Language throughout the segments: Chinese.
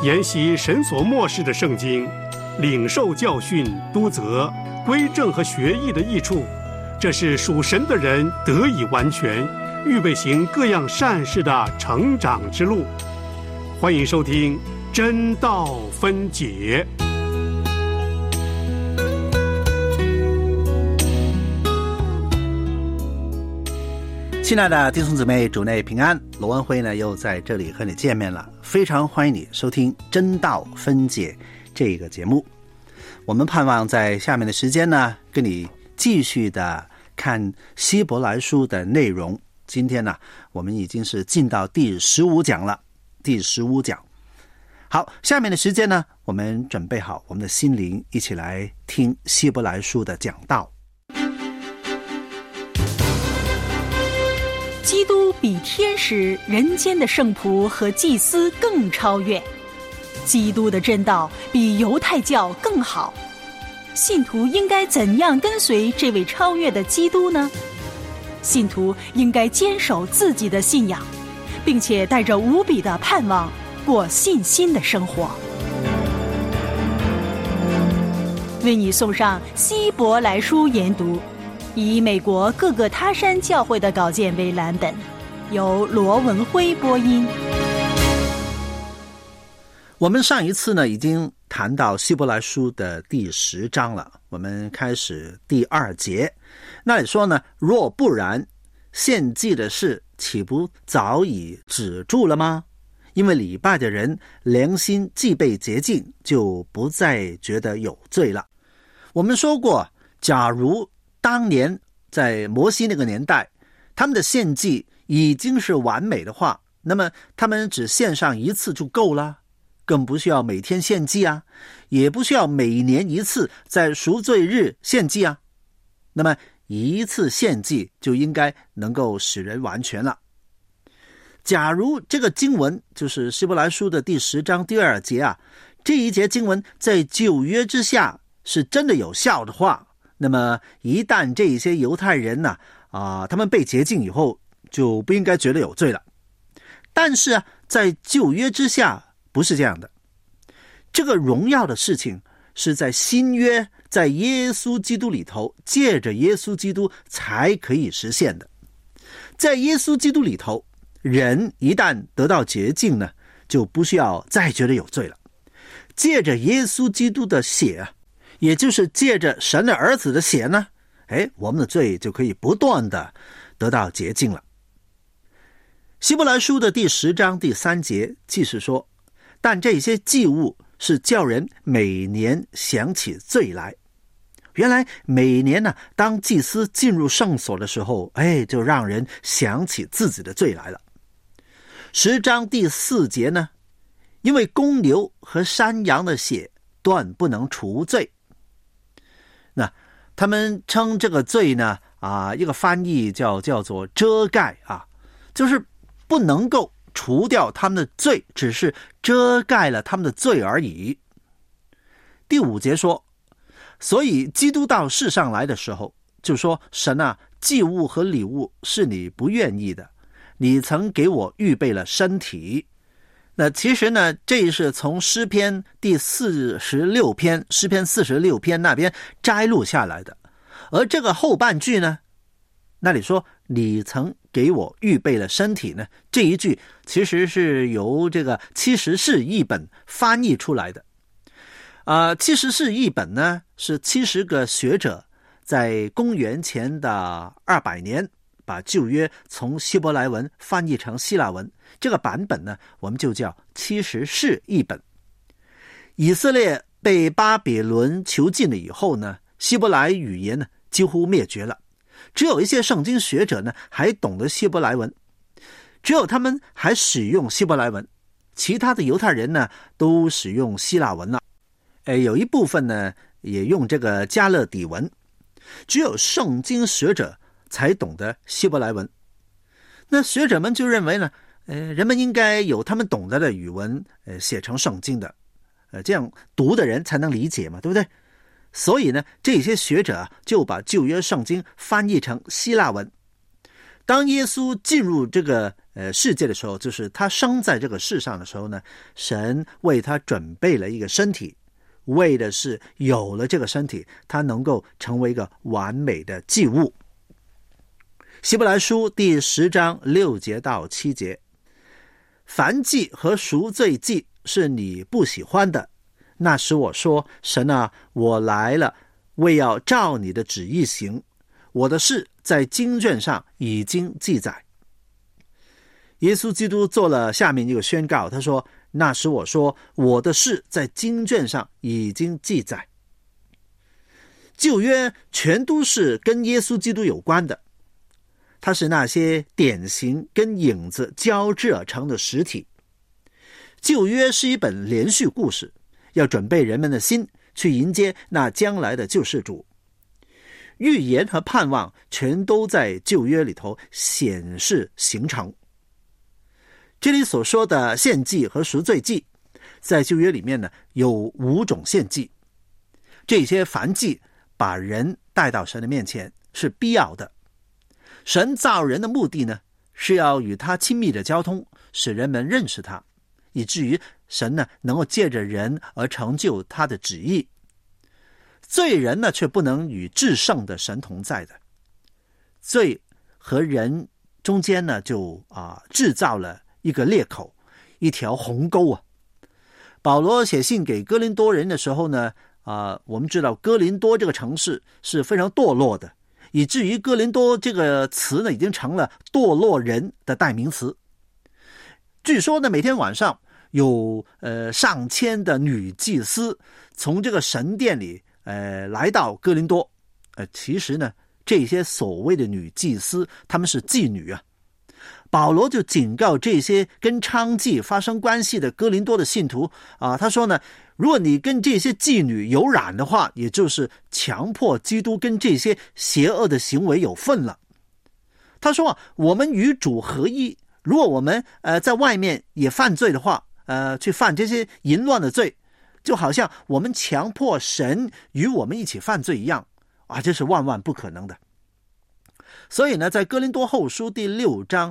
研习神所默示的圣经，领受教训、督责、归正和学艺的益处，这是属神的人得以完全，预备行各样善事的成长之路。欢迎收听真道分解。 亲爱的弟兄姊妹，主内平安，罗文辉呢又在这里和你见面了，非常欢迎你收听真道分解这个节目。我们盼望在下面的时间呢，跟你继续的看希伯来书的内容。今天呢，我们已经是进到第15讲了，第15讲。好，下面的时间呢，我们准备好我们的心灵，一起来听希伯来书的讲道。 基督比天使、人间的圣仆和祭司更超越，基督的真道比犹太教更好。信徒应该怎样跟随这位超越的基督呢？信徒应该坚守自己的信仰，并且带着无比的盼望过信心的生活。为你送上希伯来书研读，以美国各个他山教会的稿件为蓝本，由罗文辉播音。 我们上一次呢已经谈到希伯来书的第10章了，我们开始第2节。那里说呢，若不然，献祭的事岂不早已止住了吗？因为礼拜的人良心既被洁净，就不再觉得有罪了。我们说过，假如当年在摩西那个年代，他们的献祭已经是完美的话，那么他们只献上一次就够了，更不需要每天献祭啊，也不需要每年一次在赎罪日献祭啊。那么一次献祭就应该能够使人完全了。假如这个经文就是希伯来书的第10章第2节啊，这一节经文在旧约之下是真的有效的话，那么一旦这些犹太人呢他们被洁净以后，就不应该觉得有罪了。但是在旧约之下不是这样的，这个荣耀的事情是在新约，在耶稣基督里头，借着耶稣基督才可以实现的。在耶稣基督里头，人一旦得到洁净呢，就不需要再觉得有罪了。借着耶稣基督的血，也就是借着神的儿子的血呢，我们的罪就可以不断的得到洁净了。希伯来书的第10章第3节既是说，但这些祭物是叫人每年想起罪来。原来每年呢，当祭司进入圣所的时候，就让人想起自己的罪来了。10章第4节呢，因为公牛和山羊的血断不能除罪。那他们称这个罪呢一个翻译叫做遮盖就是不能够除掉他们的罪，只是遮盖了他们的罪而已。第5节说，所以基督到世上来的时候，就说，神啊，祭物和礼物是你不愿意的，你曾给我预备了身体。那其实呢，这是从诗篇第46篇，诗篇46篇那边摘录下来的。而这个后半句呢，那里说你曾给我预备了身体呢，这一句其实是由这个70士译本翻译出来的。70士译本呢，是70个学者在公元前的200年把旧约从希伯来文翻译成希腊文，这个版本呢，我们就叫70士译本。以色列被巴比伦囚禁了以后呢，希伯来语言呢几乎灭绝了，只有一些圣经学者呢还懂得希伯来文，只有他们还使用希伯来文，其他的犹太人呢都使用希腊文了。有一部分呢也用这个加勒底文，只有圣经学者才懂得希伯来文。那学者们就认为呢，人们应该有他们懂得的语文写成圣经的，这样读的人才能理解嘛，对不对？所以呢，这些学者就把旧约圣经翻译成希腊文。 当耶稣进入这个世界的时候，就是他生在这个世上的时候呢，神为他准备了一个身体，为的是有了这个身体，他能够成为一个完美的祭物。希伯来书第10章6节到7节，燔祭和赎罪祭是你不喜欢的，那时我说，神啊，我来了，为要照你的旨意行，我的事在经卷上已经记载。耶稣基督做了下面一个宣告，他说，那时我说，我的事在经卷上已经记载。旧约全都是跟耶稣基督有关的，它是那些典型跟影子交织而成的实体。旧约是一本连续故事，要准备人们的心去迎接那将来的救世主。预言和盼望全都在旧约里头显示形成。这里所说的献祭和赎罪祭，在旧约里面呢有5种献祭。这些燔祭把人带到神的面前是必要的。神造人的目的呢，是要与他亲密的交通，使人们认识他，以至于神呢能够借着人而成就他的旨意。罪人呢却不能与至圣的神同在的，罪和人中间呢就制造了一个裂口，一条鸿沟啊。保罗写信给哥林多人的时候呢，我们知道哥林多这个城市是非常堕落的，以至于哥林多这个词呢已经成了堕落人的代名词。据说呢，每天晚上有上千的女祭司从这个神殿里来到哥林多。其实呢，这些所谓的女祭司，她们是妓女啊。保罗就警告这些跟娼妓发生关系的哥林多的信徒他说呢，如果你跟这些妓女有染的话，也就是强迫基督跟这些邪恶的行为有份了。他说我们与主合一，如果我们在外面也犯罪的话，去犯这些淫乱的罪，就好像我们强迫神与我们一起犯罪一样这是万万不可能的。所以呢，在哥林多后书第6章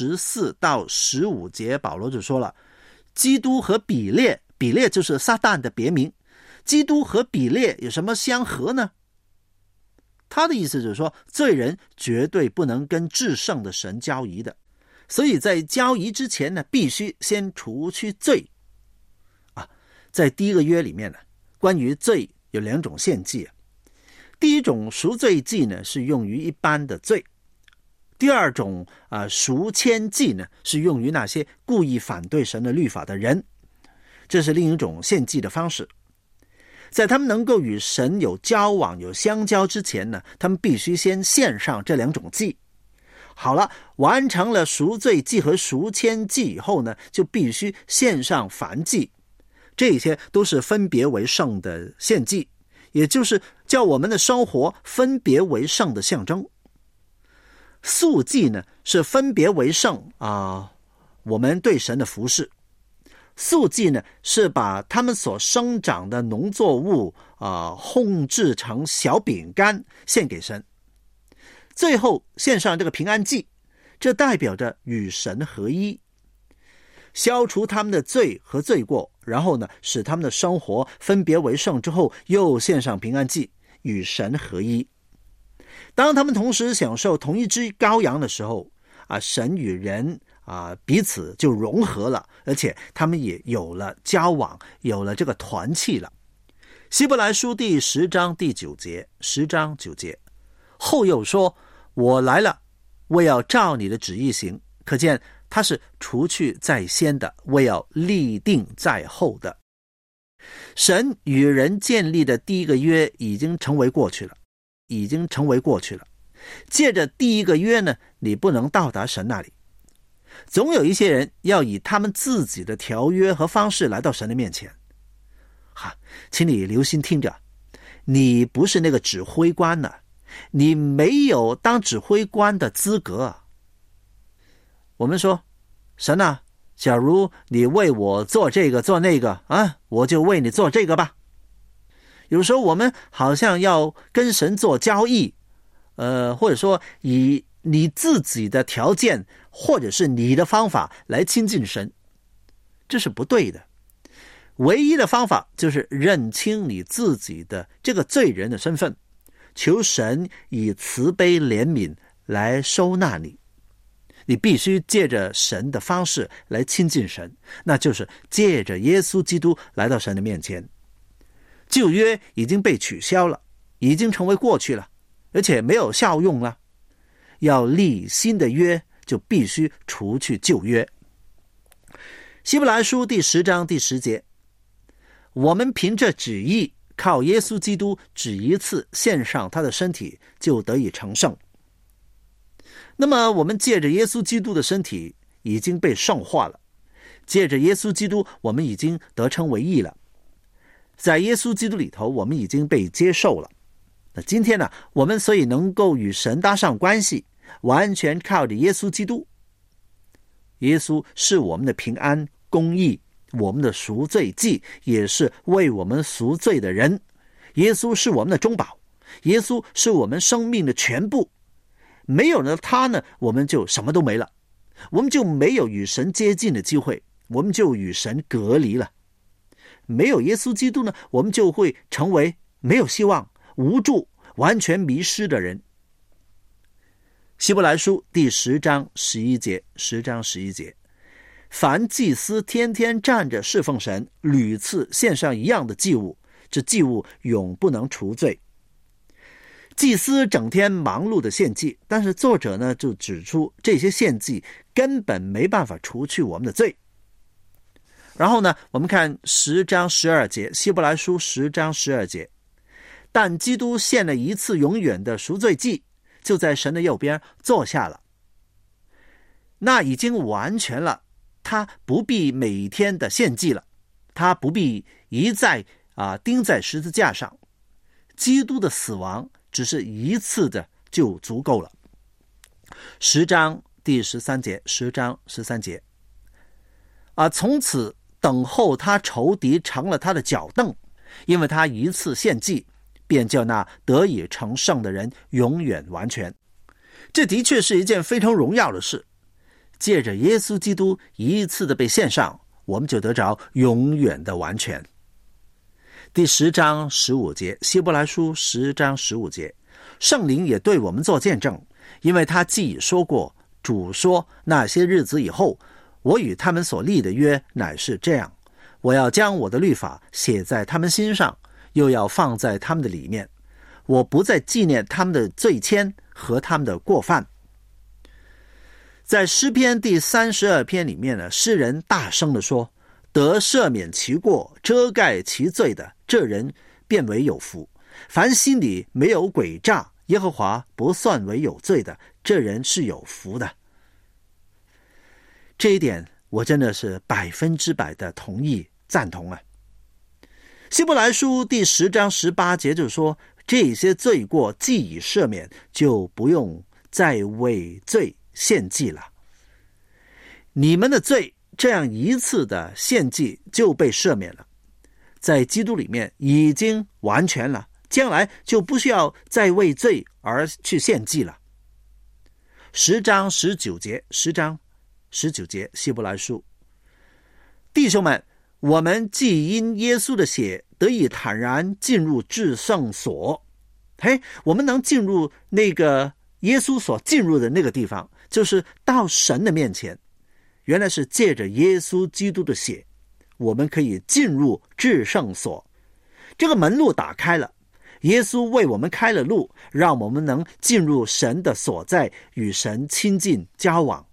14到15节，保罗就说了，基督和比列，比列就是撒旦的别名，基督和比列有什么相合呢？他的意思就是说，罪人绝对不能跟至圣的神交谊的，所以在交谊之前呢，必须先除去罪在第一个约里面呢，关于罪有2种献祭第一种赎罪祭呢是用于一般的罪，第二种赎愆祭呢是用于那些故意反对神的律法的人，这是另一种献祭的方式。在他们能够与神有交往有相交之前呢，他们必须先献上这2种祭。好了，完成了赎罪祭和赎愆祭以后呢，就必须献上燔祭，这些都是分别为圣的献祭，也就是叫我们的生活分别为圣的象征。素祭呢是分别为圣我们对神的服事。素祭呢是把他们所生长的农作物烘制成小饼干献给神，最后献上这个平安祭，这代表着与神合一，消除他们的罪和罪过，然后呢使他们的生活分别为圣之后，又献上平安祭，与神合一。当他们同时享受同一只羔羊的时候神与人彼此就融合了，而且他们也有了交往，有了这个团契了。希伯来书第10章第9节，10章9节，后又说，我来了，为要照你的旨意行。可见他是除去在先的，为要立定在后的。神与人建立的第一个约已经成为过去了，借着第一个约呢，你不能到达神那里。总有一些人要以他们自己的条约和方式来到神的面前。请你留心听着，你不是那个指挥官呢，你没有当指挥官的资格我们说，神啊，假如你为我做这个做那个我就为你做这个吧。有时候我们好像要跟神做交易或者说以你自己的条件或者是你的方法来亲近神，这是不对的。唯一的方法就是认清你自己的这个罪人的身份，求神以慈悲怜悯来收纳你。你必须借着神的方式来亲近神，那就是借着耶稣基督来到神的面前。旧约已经被取消了，已经成为过去了，而且没有效用了。要立新的约，就必须除去旧约。希伯来书第10章第10节，我们凭着旨意，靠耶稣基督只一次献上他的身体，就得以成圣。那么我们借着耶稣基督的身体已经被圣化了，借着耶稣基督我们已经得称为义了，在耶稣基督里头我们已经被接受了。那今天呢，我们所以能够与神搭上关系，完全靠着耶稣基督。耶稣是我们的平安公义，我们的赎罪祭，也是为我们赎罪的人。耶稣是我们的中保，耶稣是我们生命的全部。没有了他呢，我们就什么都没了，我们就没有与神接近的机会，我们就与神隔离了。没有耶稣基督呢，我们就会成为没有希望、无助、完全迷失的人。希伯来书第10章11节，10章11节，凡祭司天天站着侍奉神，屡次献上一样的祭物，这祭物永不能除罪。祭司整天忙碌的献祭，但是作者呢就指出这些献祭根本没办法除去我们的罪。然后呢，我们看10章12节，希伯来书10章12节，但基督献了一次永远的赎罪祭，就在神的右边坐下了。那已经完全了，他不必每天的献祭了，他不必一再钉在十字架上。基督的死亡只是一次的就足够了。10章第13节，10章13节，从此等候他仇敌成了他的脚凳，因为他一次献祭，便叫那得以成圣的人永远完全。这的确是一件非常荣耀的事。借着耶稣基督一次的被献上，我们就得着永远的完全。第10章15节，希伯来书10章15节，圣灵也对我们做见证，因为他既已说过，主说那些日子以后，我与他们所立的约乃是这样，我要将我的律法写在他们心上，又要放在他们的里面，我不再纪念他们的罪愆和他们的过犯。在诗篇第32篇里面呢，诗人大声地说，得赦免其过、遮盖其罪的，这人便为有福。凡心里没有诡诈，耶和华不算为有罪的，这人是有福的。这一点我真的是100%的同意赞同啊。希伯来书第10章18节就说，这些罪过既已赦免，就不用再为罪献祭了。你们的罪这样一次的献祭就被赦免了，在基督里面已经完全了，将来就不需要再为罪而去献祭了。10章19节，10章19节，希伯来书，弟兄们，我们既因耶稣的血得以坦然进入至圣所，我们能进入那个耶稣所进入的那个地方，就是到神的面前。原来是借着耶稣基督的血，我们可以进入至圣所，这个门路打开了，耶稣为我们开了路，让我们能进入神的所在，与神亲近交往。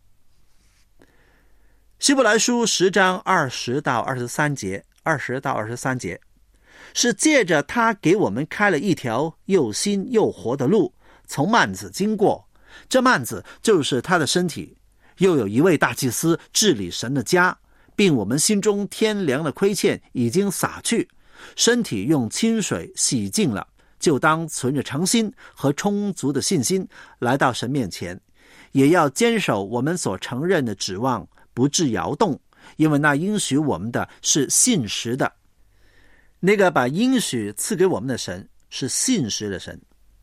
希伯来书10章20到23节，20到23节，是借着他给我们开了一条又新又活的路，从幔子经过，这幔子就是他的身体。又有一位大祭司治理神的家，并我们心中天良的亏欠已经洒去，身体用清水洗净了，就当存着诚心和充足的信心来到神面前，也要坚守我们所承认的指望，不致摇动，因为那应许我们的是信实的。那个把应许赐给我们的神是信实的神。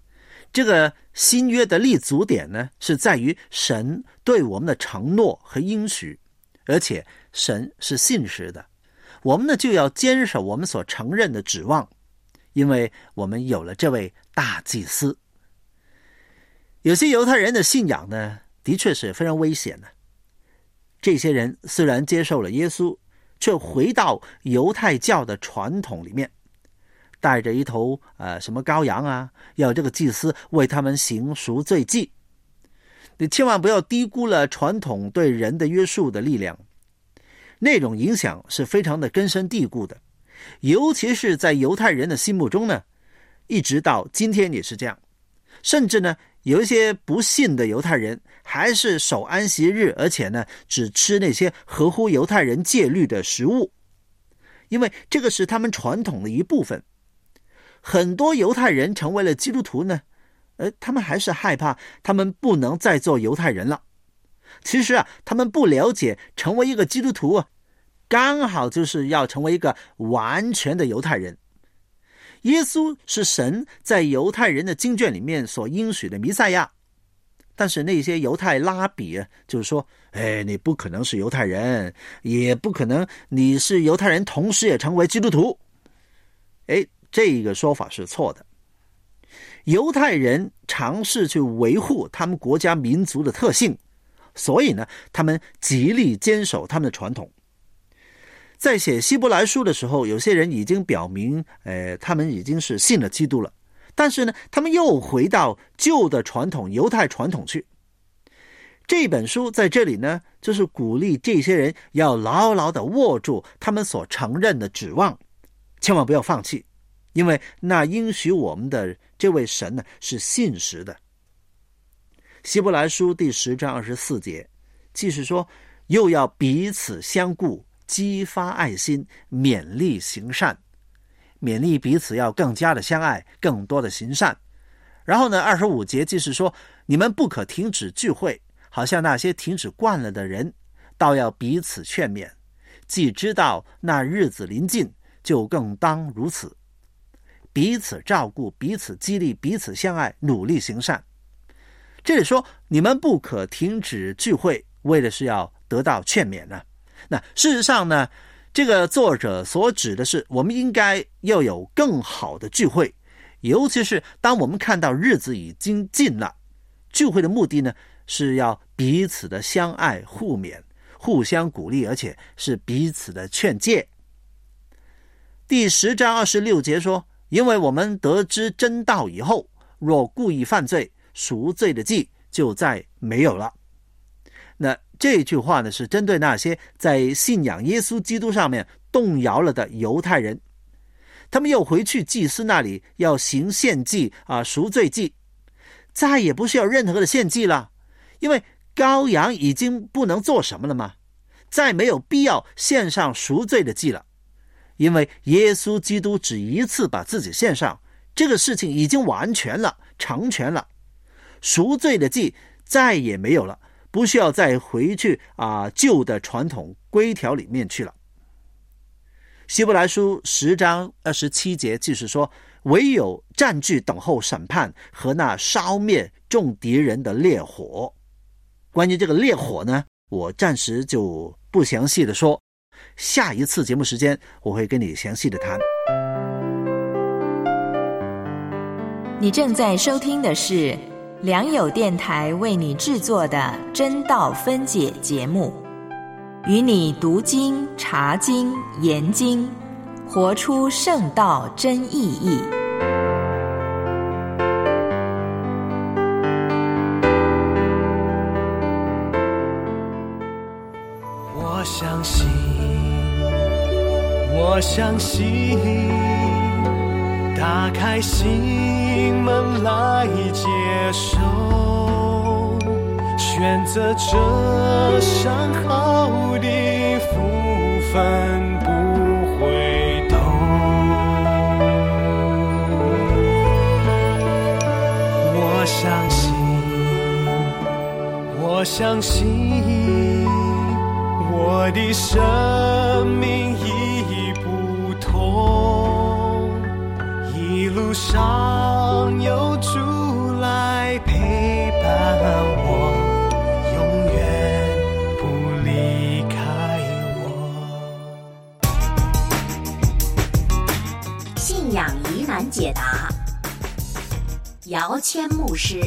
这个新约的立足点呢，是在于神对我们的承诺和应许，而且神是信实的。我们呢就要坚守我们所承认的指望，因为我们有了这位大祭司。有些犹太人的信仰呢，的确是非常危险的。这些人虽然接受了耶稣，却回到犹太教的传统里面，带着一头什么羔羊啊，要这个祭司为他们行赎罪祭。你千万不要低估了传统对人的约束的力量，那种影响是非常的根深蒂固的，尤其是在犹太人的心目中呢，一直到今天也是这样。甚至呢，有一些不信的犹太人还是守安息日，而且呢，只吃那些合乎犹太人戒律的食物，因为这个是他们传统的一部分。很多犹太人成为了基督徒呢，他们还是害怕他们不能再做犹太人了。其实啊，他们不了解成为一个基督徒啊，刚好就是要成为一个完全的犹太人。耶稣是神在犹太人的经卷里面所应许的弥赛亚，但是那些犹太拉比就是说，你不可能是犹太人，也不可能你是犹太人同时也成为基督徒。这个说法是错的。犹太人尝试去维护他们国家民族的特性，所以呢，他们极力坚守他们的传统。在写希伯来书的时候，有些人已经表明他们已经是信了基督了，但是呢，他们又回到旧的传统，犹太传统去。这本书在这里呢，就是鼓励这些人要牢牢地握住他们所承认的指望，千万不要放弃，因为那应许我们的这位神呢，是信实的。希伯来书第10章24节，即是说，又要彼此相顾，激发爱心，勉励行善，勉励彼此要更加的相爱，更多的行善。然后呢，25节即是说，你们不可停止聚会，好像那些停止惯了的人，倒要彼此劝勉，既知道那日子临近，就更当如此，彼此照顾，彼此激励，彼此相爱，努力行善。这里说你们不可停止聚会，为的是要得到劝勉呢。那事实上呢，这个作者所指的是我们应该要有更好的聚会，尤其是当我们看到日子已经近了。聚会的目的呢，是要彼此的相爱互勉，互相鼓励，而且是彼此的劝诫。第10章26节说，因为我们得知真道以后，若故意犯罪，赎罪的祭就再没有了。那这句话呢，是针对那些在信仰耶稣基督上面动摇了的犹太人，他们又回去祭司那里要行献祭赎罪祭，再也不需要任何的献祭了，因为羔羊已经不能做什么了嘛，再没有必要献上赎罪的祭了，因为耶稣基督只一次把自己献上，这个事情已经完全了，成全了，赎罪的祭再也没有了，不需要再回去旧的传统规条里面去了。希伯来书10章27节就是说，唯有占据等候审判和那烧灭众敌人的烈火。关于这个烈火呢，我暂时就不详细的说，下一次节目时间我会跟你详细的谈。 你正在收听的是良友电台为你制作的真道分解节目，与你读经、查经、研经，活出圣道真意义。 我相信，打开心门来接受，选择这上好的福分不回头。我相信我的生命已不同，一路上有主信仰疑难解答，姚谦牧师。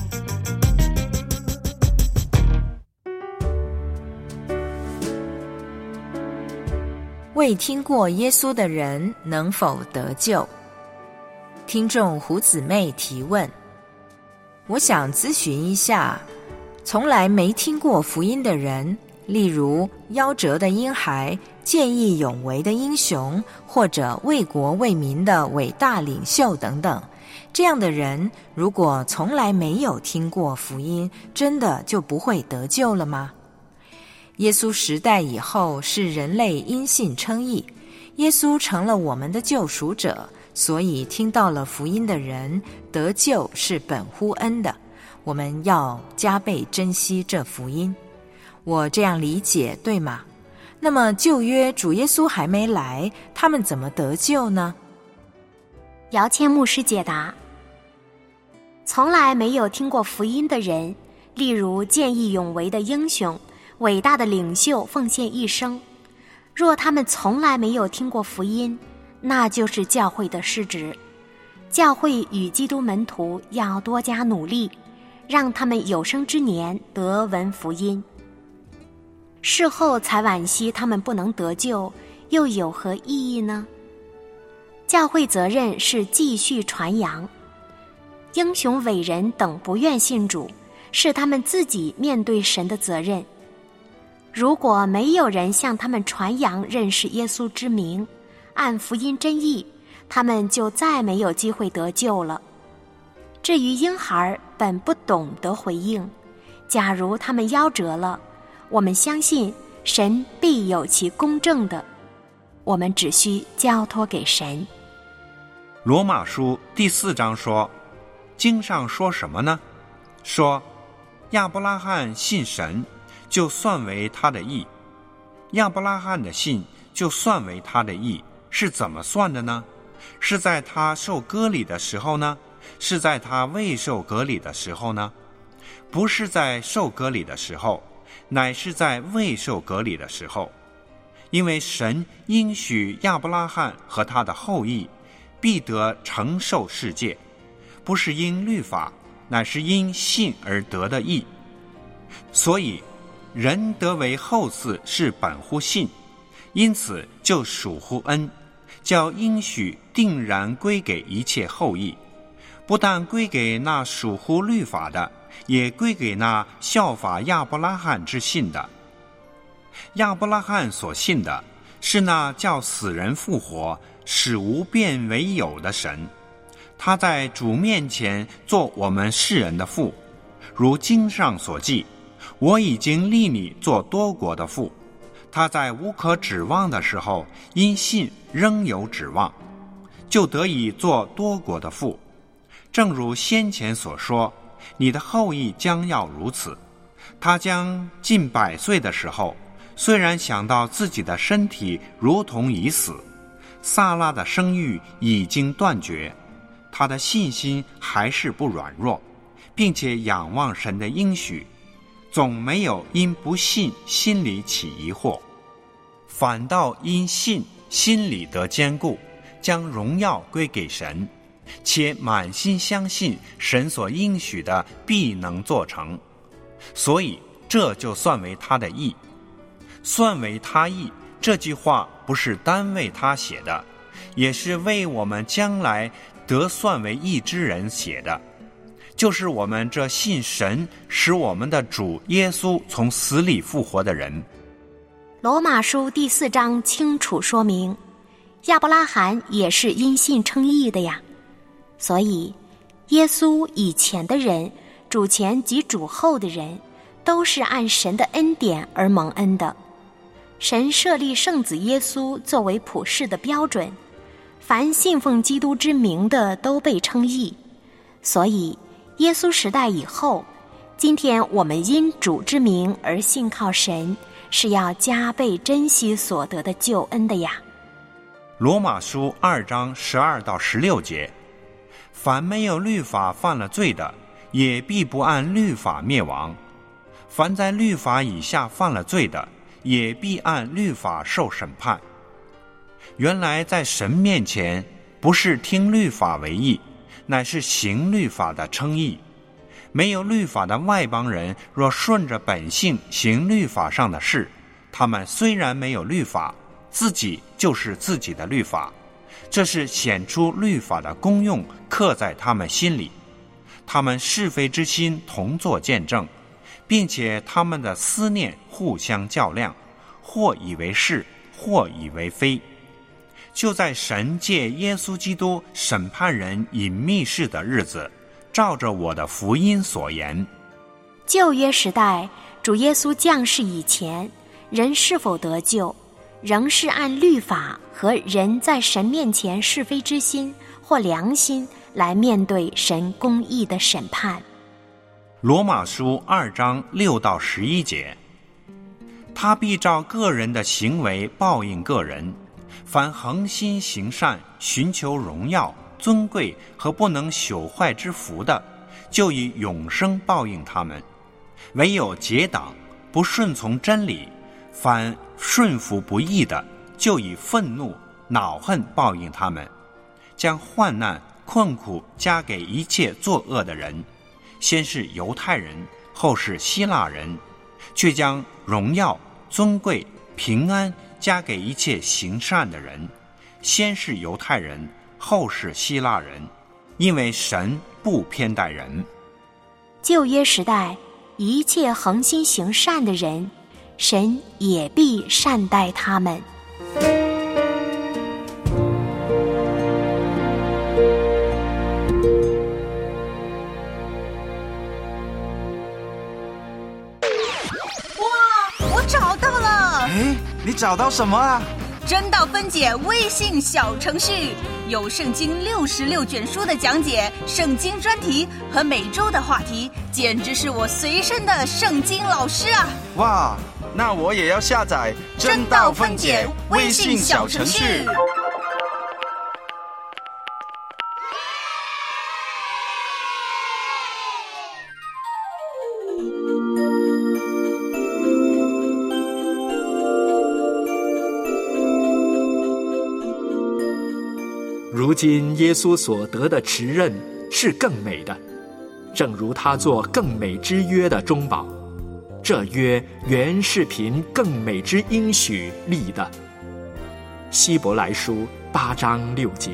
未听过耶稣的人能否得救？听众胡姊妹提问：我想咨询一下，从来没听过福音的人，例如夭折的婴孩、见义勇为的英雄，或者为国为民的伟大领袖等等，这样的人如果从来没有听过福音，真的就不会得救了吗？耶稣时代以后是人类因信称义，耶稣成了我们的救赎者，所以听到了福音的人得救是本乎恩的，我们要加倍珍惜这福音。我这样理解对吗？那么旧约主耶稣还没来，他们怎么得救呢？ 姚谦牧师解答：从来没有听过福音的人，例如见义勇为的英雄、伟大的领袖奉献一生，若他们从来没有听过福音，那就是教会的失职。教会与基督门徒要多加努力，让他们有生之年得闻福音。事后才惋惜他们不能得救，又有何意义呢？教会责任是继续传扬。英雄伟人等不愿信主，是他们自己面对神的责任。如果没有人向他们传扬认识耶稣之名，按福音真意，他们就再没有机会得救了。至于婴孩本不懂得回应，假如他们夭折了，我们相信神必有其公正的，我们只需交托给神。 罗马书第4章说，经上说什么呢？说亚伯拉罕信神，就算为他的义。亚伯拉罕的信就算为他的义，是怎么算的呢？是在他受割礼的时候呢？是在他未受割礼的时候呢？不是在受割礼的时候，乃是在未受割礼的时候。因为神应许亚伯拉罕和他的后裔必得承受世界，不是因律法，乃是因信而得的义。所以人得为后嗣是本乎信，因此就属乎恩，叫应许定然归给一切后裔，不但归给那属乎律法的，也归给那效法亚伯拉罕之信的。亚伯拉罕所信的是那叫死人复活，使无变为有的神。他在主面前做我们世人的父，如经上所记，我已经立你做多国的父。他在无可指望的时候，因信仍有指望，就得以做多国的父。正如先前所说，你的后裔将要如此。他将近100岁的时候，虽然想到自己的身体如同已死，撒拉的生育已经断绝，他的信心还是不软弱，并且仰望神的应许，总没有因不信心里起疑惑，反倒因信心里得坚固，将荣耀归给神，且满心相信神所应许的必能做成。所以这就算为他的义。算为他义这句话不是单为他写的，也是为我们将来得算为义之人写的，就是我们这信神使我们的主耶稣从死里复活的人。 罗马书第4章清楚说明，亚伯拉罕也是因信称义的呀。所以耶稣以前的人，主前及主后的人，都是按神的恩典而蒙恩的。神设立圣子耶稣作为普世的标准，凡信奉基督之名的都被称义。所以耶稣时代以后，今天我们因主之名而信靠神，是要加倍珍惜所得的救恩的呀。 罗马书2章12到16节，凡没有律法犯了罪的，也必不按律法灭亡；凡在律法以下犯了罪的，也必按律法受审判。原来在神面前， 不是听律法为义，乃是行律法的称义。没有律法的外邦人，若顺着本性行律法上的事，他们虽然没有律法，自己就是自己的律法。这是显出律法的功用刻在他们心里。他们是非之心同作见证，并且他们的思念互相较量，或以为是，或以为非。就在神借耶稣基督审判人隐秘事的日子，照着我的福音所言， 旧约时代主耶稣降世以前，人是否得救，仍是按律法和人在神面前是非之心或良心来面对神公义的审判。 罗马书2章6到11节，他必照个人的行为报应个人，凡恒心行善，寻求荣耀、尊贵和不能朽坏之福的，就以永生报应他们；唯有结党、不顺从真理，反顺服不义的，就以愤怒、恼恨报应他们，将患难、困苦加给一切作恶的人，先是犹太人，后是希腊人，却将荣耀、尊贵、平安加给一切行善的人，先是犹太人，后是希腊人，因为神不偏待人。 旧约时代，一切恒心行善的人，神也必善待他们。 找到了！ 哎，你找到什么啊？ 真道分解微信小程序，有圣经66卷书的讲解、圣经专题和每周的话题，简直是我随身的圣经老师啊！ 哇，那我也要下载真道分解微信小程序。 如今耶稣所得的职任是更美的，正如他做更美之约的中保，这约原是凭更美之应许立的。希伯来书8章6节。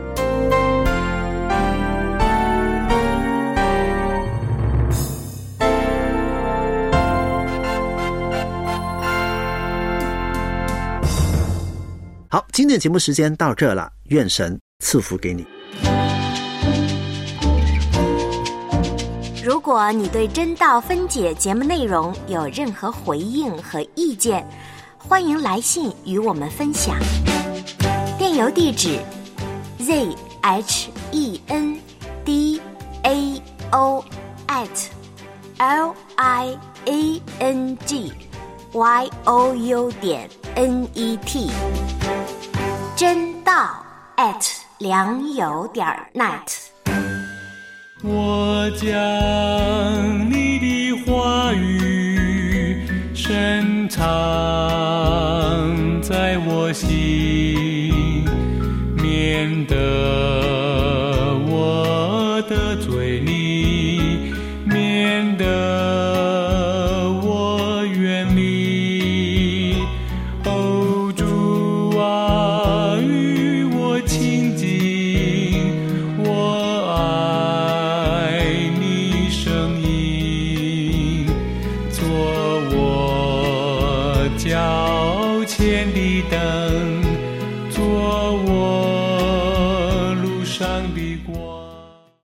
好，今天的节目时间到这了，愿神赐福给你。 如果你对真道分解节目内容有任何回应和意见，欢迎来信与我们分享。电邮地址 zhendao@liangyou.net 真道良友.net。 我将你的话语深藏在我心，免得我的嘴里，免得我远离。哦，主啊，与我亲近，我爱你声音，做我脚前的灯。